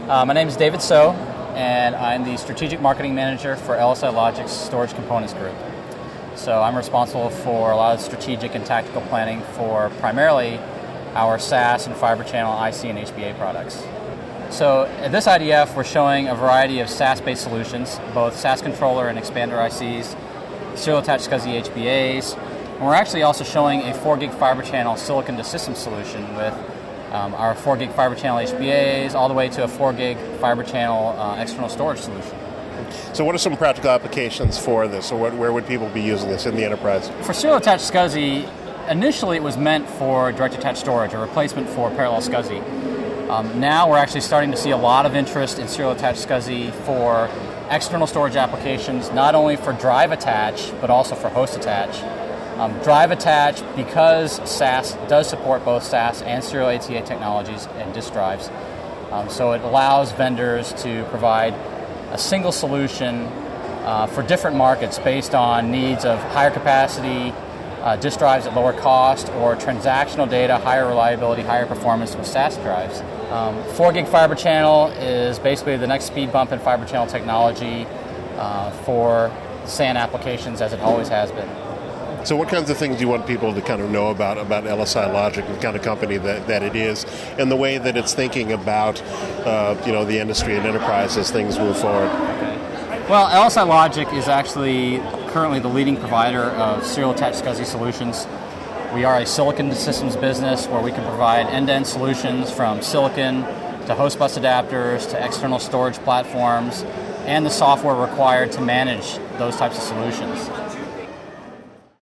My name is David So, and I'm the Strategic Marketing Manager for LSI Logic's Storage Components Group. So I'm responsible for a lot of strategic and tactical planning for primarily our SAS and Fiber Channel IC and HBA products. So at this IDF, we're showing a variety of SAS-based solutions, both SAS controller and expander ICs, serial attached SCSI HBAs, and we're actually also showing a 4 gig fiber channel silicon to system solution with our 4 gig fiber channel HBAs all the way to a 4 gig fiber channel external storage solution. So what are some practical applications for this, or where would people be using this in the enterprise? For serial attached SCSI, initially it was meant for direct attached storage, a replacement for parallel SCSI. Now we're actually starting to see a lot of interest in serial attached SCSI for external storage applications, not only for drive attach, but also for host attach. Drive attach, because SAS does support both SAS and serial ATA technologies and disk drives, so it allows vendors to provide a single solution for different markets based on needs of higher capacity disk drives at lower cost, or transactional data, higher reliability, higher performance with SAS drives. 4 gig fiber channel is basically the next speed bump in fiber channel technology for SAN applications, as it always has been. So what kinds of things do you want people to kind of know about LSI Logic, the kind of company that it is, and the way that it's thinking about the industry and enterprise as things move forward? Okay. Well, LSI Logic is actually currently the leading provider of serial attached SCSI solutions. We are a silicon to systems business where we can provide end-to-end solutions from silicon to host bus adapters to external storage platforms and the software required to manage those types of solutions.